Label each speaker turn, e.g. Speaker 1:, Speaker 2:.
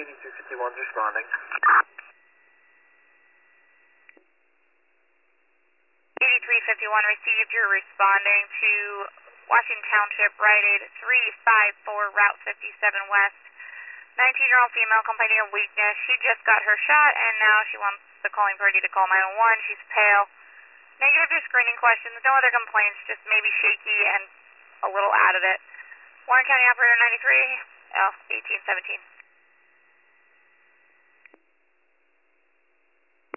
Speaker 1: 8251's responding.
Speaker 2: 8351 received. You're responding to Washington Township, Rite Aid 354, Route 57 West. 19-year-old female complaining of weakness. She just got her shot, and now she wants the calling party to call 911. She's pale. Negative to screening questions. No other complaints, just maybe shaky and a little out of it. Warren County Operator 93, 1817.